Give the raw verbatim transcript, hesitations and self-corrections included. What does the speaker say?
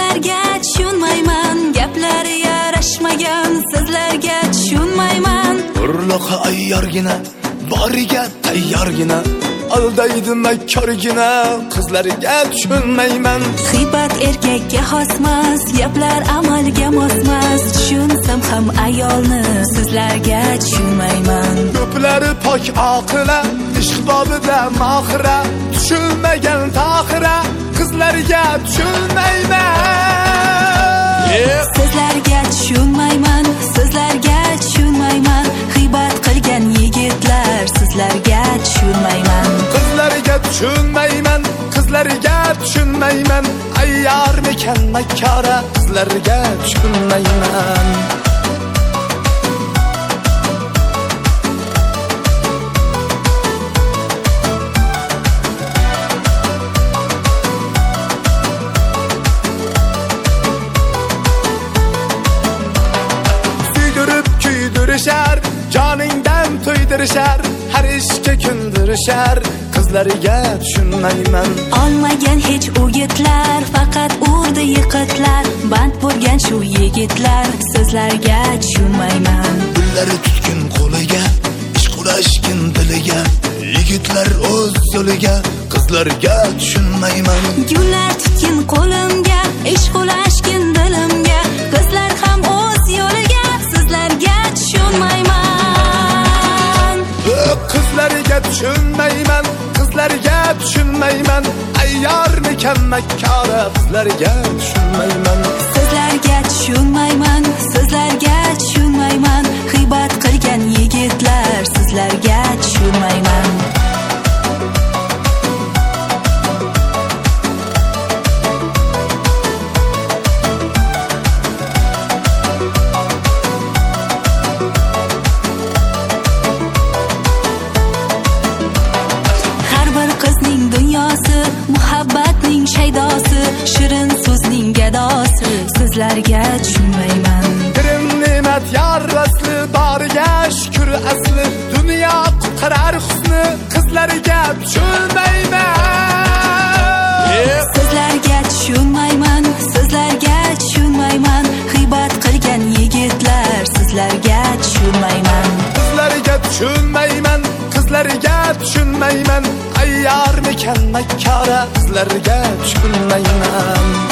Sizlarga tushunmayman, gaplari yarashmagan, sizlarga tushunmayman. Urloqqa ayyorgina, boriga tayyorgina, aldaydi makkorgina, qizlariga tushunmayman. G'iybat erkakka xosmas, gaplar amalga mosmas, tushunsam ham ayolni sizlarga tushunmayman. Ko'plari pok oqila, ishqbobida mohira, tushunmagan tohira, qizlariga tushunmayman. Sizlarga tushunmayman, sizlarga tushunmayman, g'iybat qilgan yigitlar sizlarga tushunmayman. Qizlariga tushunmayman, qizlariga tushunmayman, ayyormikan makkora, qizlariga tushunmayman. Kuydirishar, joningdan to'ydirishar, har ishga kundirishar, qizlariga tushunmayman. Olmagan hech o'gitlar, faqat urdi yiqitlar, band bo'lgan shu yigitlar sizlarga tushunmayman. Pullari tutkin qo'liga, ish qilashkin diliga, yigitlar o'z yo'liga, qizlarga tushunmayman. Gullar tutkin qo'limga, ish qilashkin dilimga, qizlar ham o'z yo'liga, sizlarga tushunmayman. Qizlariga tushunmayman, qizlariga tushunmayman, ayyormikan makkora, qizlariga tushunmayman. Sizlarga tushunmayman, sizlarga tushunmayman, g'iybat qilgan yigitlar sizlarga tushunmayman. Muhabbatning shaydosi, shirin so'zning gadosi sizlarga tushunmayman. Kirim ne'mat yor asli, boriga shukr asli, dunyo qutqarar husni, qizlariga tushunmayman. Sizlarga tushunmayman, sizlarga tushunmayman, g'iybat qilgan yigitlar sizlarga tushunmayman. Qizlariga tushunmayman, qizlariga tushunmayman, ayyormikan makkora, qizlariga tushunmayman.